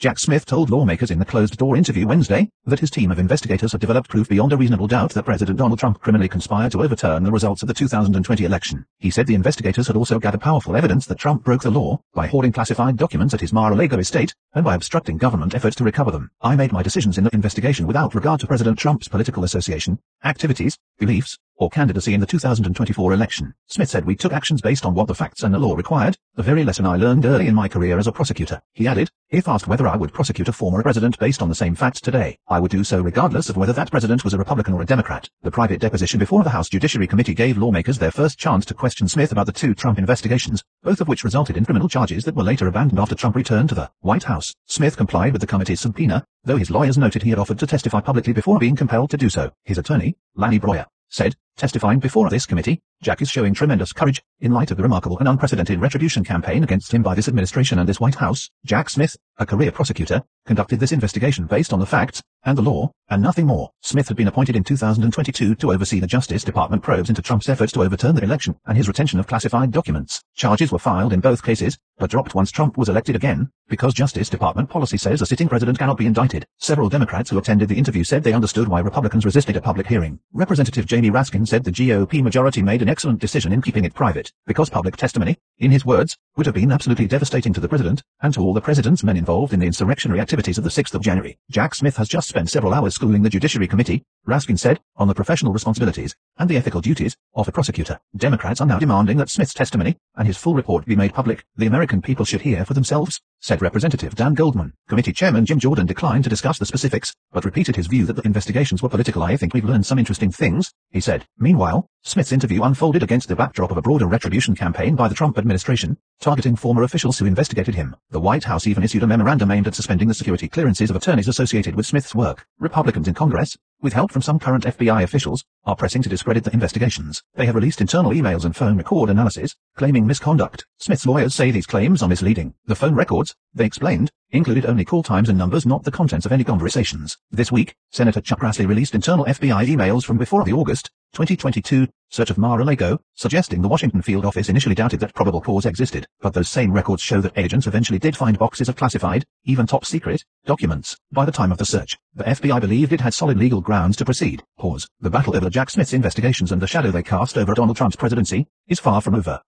Jack Smith told lawmakers in the closed-door interview Wednesday that his team of investigators had developed proof beyond a reasonable doubt that President Donald Trump criminally conspired to overturn the results of the 2020 election. He said the investigators had also gathered powerful evidence that Trump broke the law by hoarding classified documents at his Mar-a-Lago estate and by obstructing government efforts to recover them. I made my decisions in the investigation without regard to President Trump's political association, activities, beliefs, or candidacy in the 2024 election. Smith said we took actions based on what the facts and the law required, the very lesson I learned early in my career as a prosecutor. He added, if asked whether I would prosecute a former president based on the same facts today, I would do so regardless of whether that president was a Republican or a Democrat. The private deposition before the House Judiciary Committee gave lawmakers their first chance to question Smith about the two Trump investigations, both of which resulted in criminal charges that were later abandoned after Trump returned to the White House. Smith complied with the committee's subpoena, though his lawyers noted he had offered to testify publicly before being compelled to do so. His attorney, Lanny Breuer, said, testifying before this committee, Jack is showing tremendous courage, in light of the remarkable and unprecedented retribution campaign against him by this administration and this White House. Jack Smith, a career prosecutor, conducted this investigation based on the facts and the law, and nothing more. Smith had been appointed in 2022 to oversee the Justice Department probes into Trump's efforts to overturn the election and his retention of classified documents. Charges were filed in both cases, but dropped once Trump was elected again, because Justice Department policy says a sitting president cannot be indicted. Several Democrats who attended the interview said they understood why Republicans resisted a public hearing. Representative Jamie Raskin said the GOP majority made an excellent decision in keeping it private, because public testimony, in his words, would have been absolutely devastating to the president, and to all the president's men involved in the insurrectionary activities of the 6th of January. Jack Smith has just spent several hours schooling the Judiciary Committee, Raskin said, on the professional responsibilities and the ethical duties of a prosecutor. Democrats are now demanding that Smith's testimony and his full report be made public. The American people should hear for themselves, said Representative Dan Goldman. Committee Chairman Jim Jordan declined to discuss the specifics, but repeated his view that the investigations were political. I think we've learned some interesting things, he said. Meanwhile, Smith's interview unfolded against the backdrop of a broader retribution campaign by the Trump administration, targeting former officials who investigated him. The White House even issued a memorandum aimed at suspending the security clearances of attorneys associated with Smith's work. Republicans in Congress, with help from some current FBI officials, are pressing to discredit the investigations. They have released internal emails and phone record analysis, claiming misconduct. Smith's lawyers say these claims are misleading. The phone records, they explained, included only call times and numbers, not the contents of any conversations. This week, Senator Chuck Grassley released internal FBI emails from before the August 2022 search of Mar-a-Lago, suggesting the Washington field office initially doubted that probable cause existed, but those same records show that agents eventually did find boxes of classified, even top secret, documents. By the time of the search, the FBI believed it had solid legal grounds to proceed. The battle over Jack Smith's investigations and the shadow they cast over Donald Trump's presidency is far from over.